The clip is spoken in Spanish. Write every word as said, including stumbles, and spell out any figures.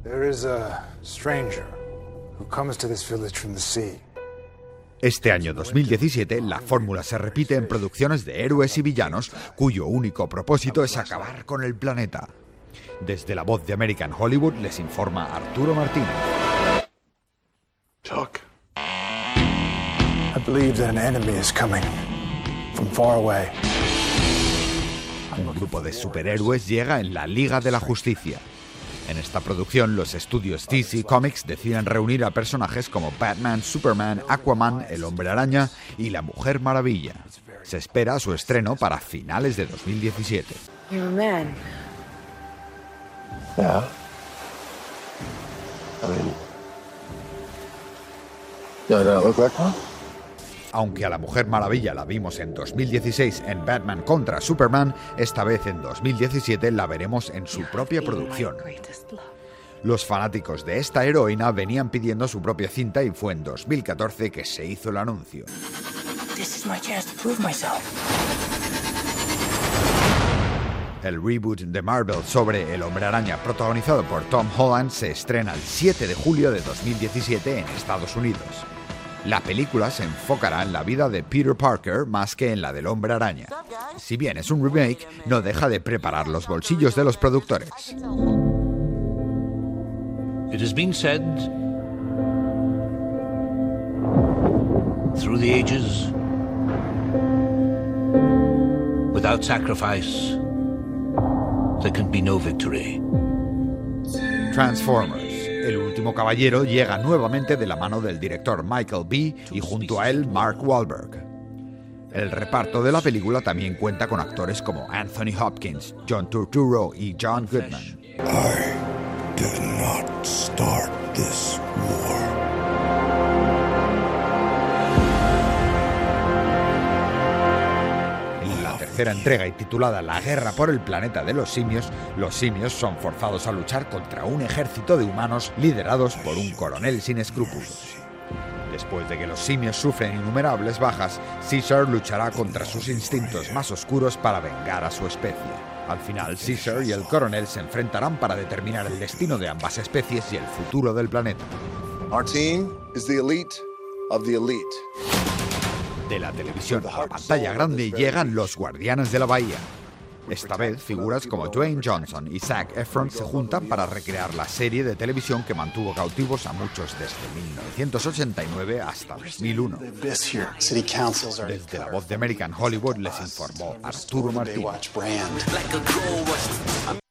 There is a stranger who comes to this village from the sea. Este año dos mil diecisiete, la fórmula se repite en producciones de héroes y villanos cuyo único propósito es acabar con el planeta. Desde la voz de American Hollywood les informa Arturo Martínez. Chuck. I believe that an enemy is coming from far away. Un grupo de superhéroes llega en la Liga de la Justicia. En esta producción, los estudios D C Comics deciden reunir a personajes como Batman, Superman, Aquaman, el Hombre Araña y la Mujer Maravilla. Se espera su estreno para finales de dos mil diecisiete. You're a man. Yeah. I mean, do I not look like one? Aunque a la Mujer Maravilla la vimos en dos mil dieciséis en Batman contra Superman, esta vez en dos mil diecisiete la veremos en su propia producción. Los fanáticos de esta heroína venían pidiendo su propia cinta y fue en dos mil catorce que se hizo el anuncio. El reboot de Marvel sobre El Hombre Araña, protagonizado por Tom Holland, se estrena el siete de julio de dos mil diecisiete en Estados Unidos. La película se enfocará en la vida de Peter Parker más que en la del Hombre Araña. Si bien es un remake, no deja de preparar los bolsillos de los productores. It has been said through the ages, without sacrifice, there can be no victory. Transformers. El último caballero llega nuevamente de la mano del director Michael Bay y junto a él Mark Wahlberg. El reparto de la película también cuenta con actores como Anthony Hopkins, John Turturro y John Goodman. I did not start this war. Tercera entrega y titulada La guerra por el planeta de los simios, los simios son forzados a luchar contra un ejército de humanos liderados por un coronel sin escrúpulos. Después de que los simios sufren innumerables bajas, Caesar luchará contra sus instintos más oscuros para vengar a su especie. Al final, Caesar y el coronel se enfrentarán para determinar el destino de ambas especies y el futuro del planeta. Our team is the elite of the elite. De la televisión a la pantalla grande llegan Los Guardianes de la Bahía. Esta vez, figuras como Dwayne Johnson y Zac Efron se juntan para recrear la serie de televisión que mantuvo cautivos a muchos desde mil novecientos ochenta y nueve hasta dos mil uno. Desde la voz de American Hollywood les informó Arturo Martínez.